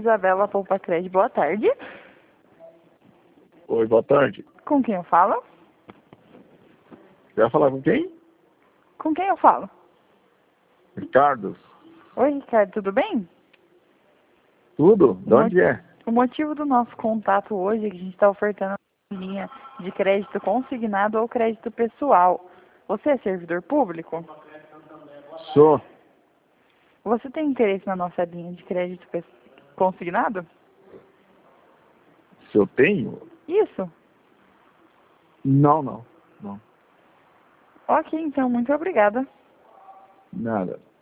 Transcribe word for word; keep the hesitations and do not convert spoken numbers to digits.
Isabela Poupa Crédito. Boa tarde. Oi, boa tarde. Com quem eu falo? Você vai falar com quem? Com quem eu falo? Ricardo. Oi, Ricardo, tudo bem? Tudo? De onde é? O motivo do nosso contato hoje é que a gente está ofertando uma linha de crédito consignado ou crédito pessoal. Você é servidor público? Sou. Você tem interesse na nossa linha de crédito pe- consignado? Se eu tenho? Isso. Não, não. Não. Ok, então, muito obrigada. Nada.